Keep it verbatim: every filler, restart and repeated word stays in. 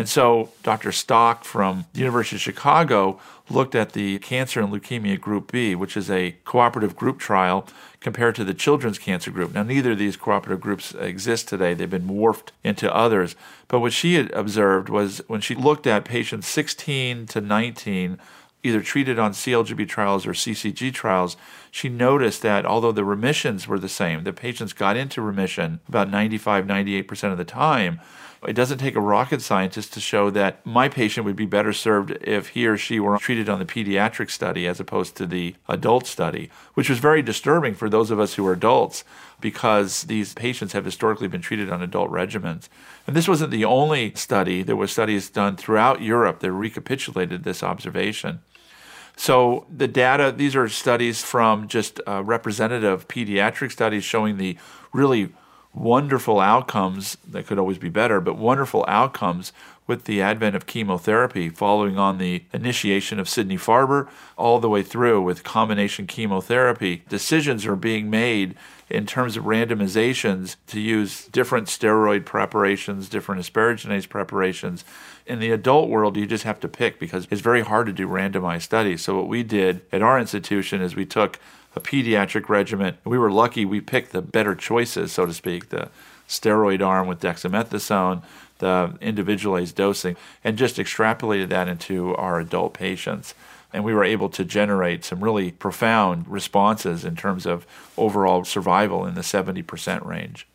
And so Doctor Stock from the University of Chicago looked at the cancer and leukemia group B, which is a cooperative group trial, compared to the children's cancer group. Now, neither of these cooperative groups exist today. They've been morphed into others. But what she had observed was when she looked at patients sixteen to nineteen, either treated on C L G B trials or C C G trials, she noticed that although the remissions were the same, the patients got into remission about ninety-five, ninety-eight percent of the time. It doesn't take a rocket scientist to show that my patient would be better served if he or she were treated on the pediatric study as opposed to the adult study, which was very disturbing for those of us who are adults because these patients have historically been treated on adult regimens. And this wasn't the only study. There were studies done throughout Europe that recapitulated this observation. So the data, these are studies from just uh, representative pediatric studies showing the really wonderful outcomes that could always be better, but wonderful outcomes with the advent of chemotherapy following on the initiation of Sidney Farber all the way through with combination chemotherapy. Decisions are being made in terms of randomizations to use different steroid preparations, different asparaginase preparations. In the adult world, you just have to pick because it's very hard to do randomized studies. So what we did at our institution is we took a pediatric regimen. We were lucky we picked the better choices, so to speak, the steroid arm with dexamethasone, the individualized dosing, and just extrapolated that into our adult patients. And we were able to generate some really profound responses in terms of overall survival in the seventy percent range.